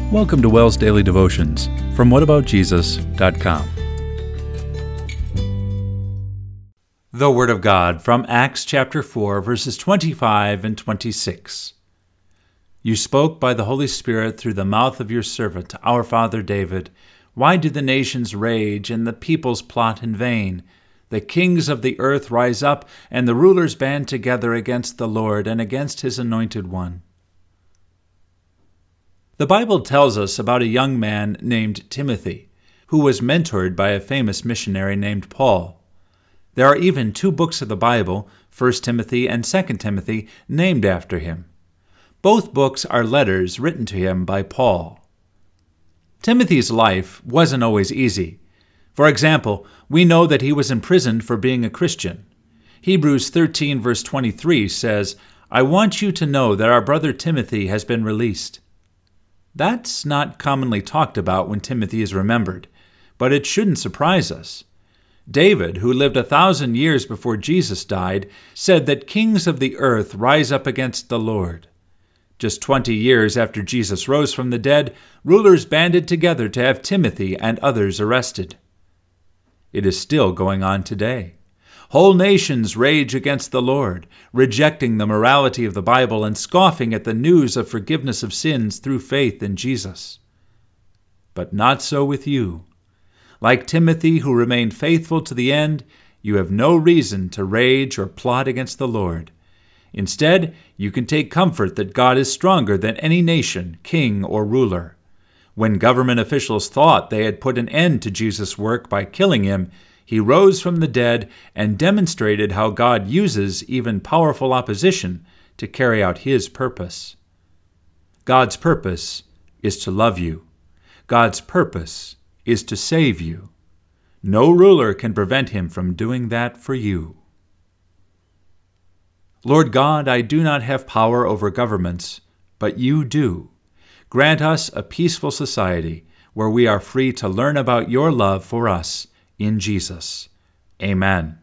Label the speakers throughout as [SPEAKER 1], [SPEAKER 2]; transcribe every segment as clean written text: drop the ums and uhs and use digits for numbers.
[SPEAKER 1] Welcome to WELL's Daily Devotions from whataboutjesus.com. The Word of God from Acts chapter 4, verses 25 and 26. You spoke by the Holy Spirit through the mouth of your servant, our father David. Why do the nations rage and the peoples plot in vain? The kings of the earth rise up, and the rulers band together against the Lord and against his anointed one. The Bible tells us about a young man named Timothy, who was mentored by a famous missionary named Paul. There are even two books of the Bible, 1 Timothy and 2 Timothy, named after him. Both books are letters written to him by Paul. Timothy's life wasn't always easy. For example, we know that he was imprisoned for being a Christian. Hebrews 13 verse 23 says, "I want you to know that our brother Timothy has been released." That's not commonly talked about when Timothy is remembered, but it shouldn't surprise us. David, who lived 1,000 years before Jesus died, said that kings of the earth rise up against the Lord. Just 20 years after Jesus rose from the dead, rulers banded together to have Timothy and others arrested. It is still going on today. Whole nations rage against the Lord, rejecting the morality of the Bible and scoffing at the news of forgiveness of sins through faith in Jesus. But not so with you. Like Timothy, who remained faithful to the end, you have no reason to rage or plot against the Lord. Instead, you can take comfort that God is stronger than any nation, king, or ruler. When government officials thought they had put an end to Jesus' work by killing him, he rose from the dead and demonstrated how God uses even powerful opposition to carry out his purpose. God's purpose is to love you. God's purpose is to save you. No ruler can prevent him from doing that for you. Lord God, I do not have power over governments, but you do. Grant us a peaceful society where we are free to learn about your love for us in Jesus. Amen.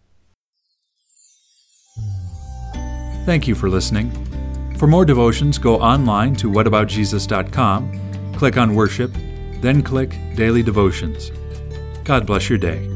[SPEAKER 1] Thank you for listening. For more devotions, go online to whataboutjesus.com, click on Worship, then click Daily Devotions. God bless your day.